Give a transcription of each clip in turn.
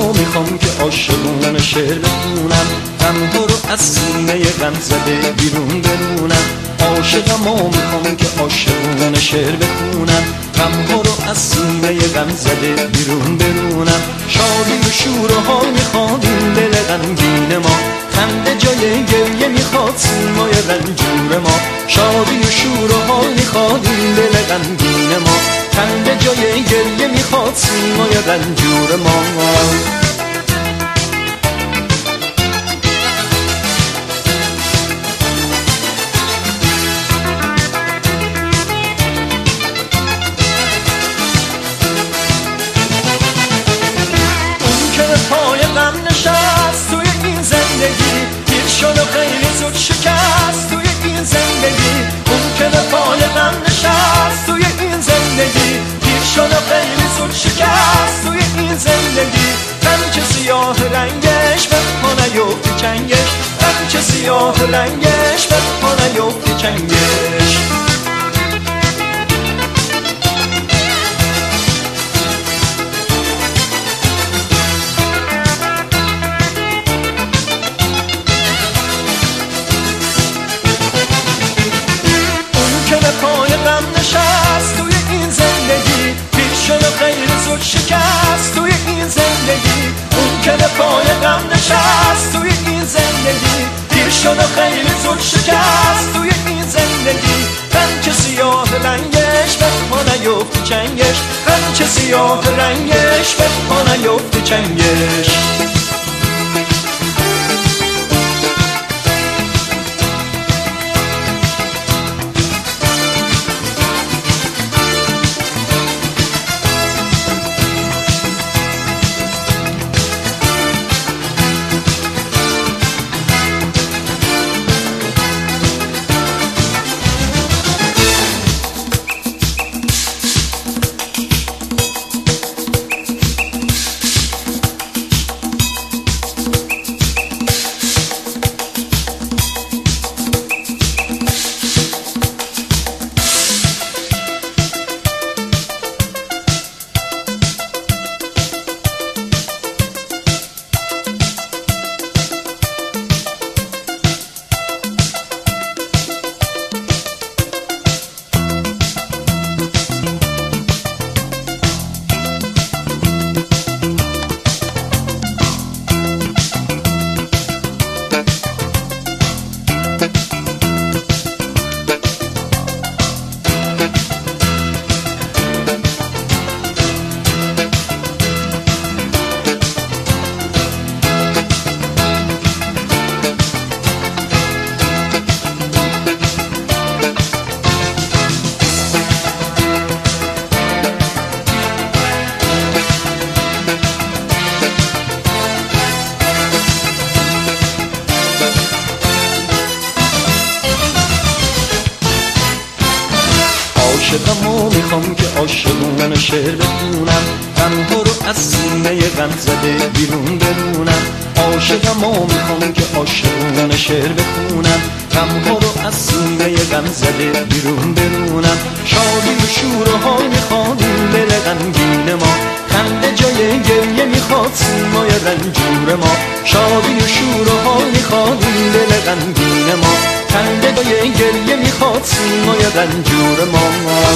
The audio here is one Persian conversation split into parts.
و میخوام که عاشقونه شعر بخونم، غمها رو از سینه غم زده بیرون برونم. عاشقم و میخوام که عاشقونه شعر بخونم، غمها رو از سینه غم زده بیرون برونم. شادی و شور و حال میخواد این دل غمگین ما، خنده جای گریه میخواد سیمای رنجور ما. شادی و شور و حال میخواد این دل غمگین ما، خنده جای گریه میخواد سیمای رنجور ما. پای غم نشست توی این زندگی، دیر شد و خیلی زود شکست توی این زندگی. اون که به پای غم نشست توی این زندگی، دیر شد و خیلی زود شکست توی این زندگی. غم که سیاه رنگش به پا نیفته چنگش، غم که سیاه رنگش به پا نیفته چنگش. پای غم نشست توی این زندگی، پیر شد و خیلی زود شکست توی این زندگی. اون که به پای غم نشست توی این زندگی، پیر شد و خیلی زود شکست توی این زندگی. غم که سیاه رنگش به پا نیفته چنگش، غم که سیاه رنگش به پا نیفته چنگش. عاشقم و میخوام که عاشقونه شعر بخونم، غمها رو از سینه غم زده بیرون برونم. عاشقم و میخوام که عاشقونه شعر بخونم، غمها رو از سینه غم زده بیرون برونم. شادی و شور و حال میخواد این دل غمگین ما، خنده جای گریه میخواد سیمای رنجور ما. شادی و شور و حال میخواد این دل غمگین ما، خنده جای گریه میخواد سیمای رنجور ما.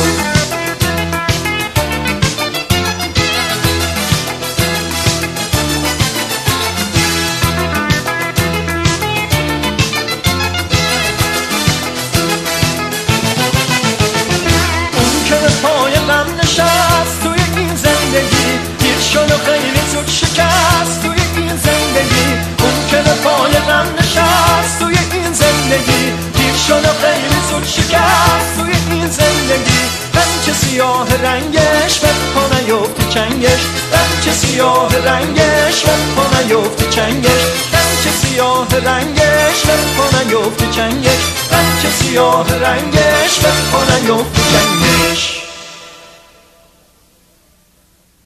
پای غم نشست توی این زندگی، دیر شد و خیلی زود شکست توی این زندگی. اون که به پای غم نشست توی این زندگی، دیر شد و خیلی زود شکست توی این زندگی. غم که سیاه رنگش به پا نیفته چنگش، غم که سیاه رنگش به پا نیفته چنگش. غم که سیاه رنگش به پا نیفته چنگش، غم که سیاه رنگش به پا نیفته